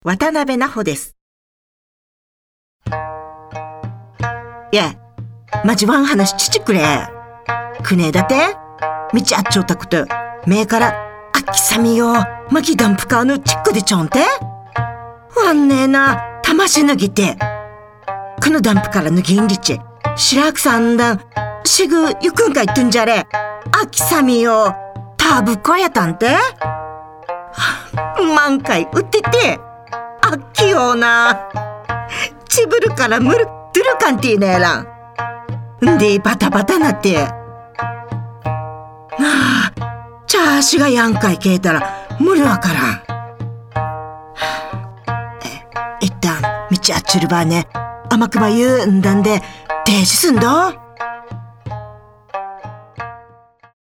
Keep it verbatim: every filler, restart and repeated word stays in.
渡辺奈穂です。いや、まじわん話ちちくれ。くねえだて道あっちょったこと、目からあっきさみよ、まきダンプカーのチックでちょんてわんねえな、魂脱ぎて。このダンプから脱ぎんりち、白くさんだん、しぐゆくんか言ってんじゃれ。あきさみよ、たぶっこやたんて満開売ってて、あっきような。ちぶるからむるっとるかんていねえらん。んでバタバタなって。ああ、チャーシがやんかいけえたら無理わからん。一旦道あっちゅるばね、甘くば言うんだんで停止すんど。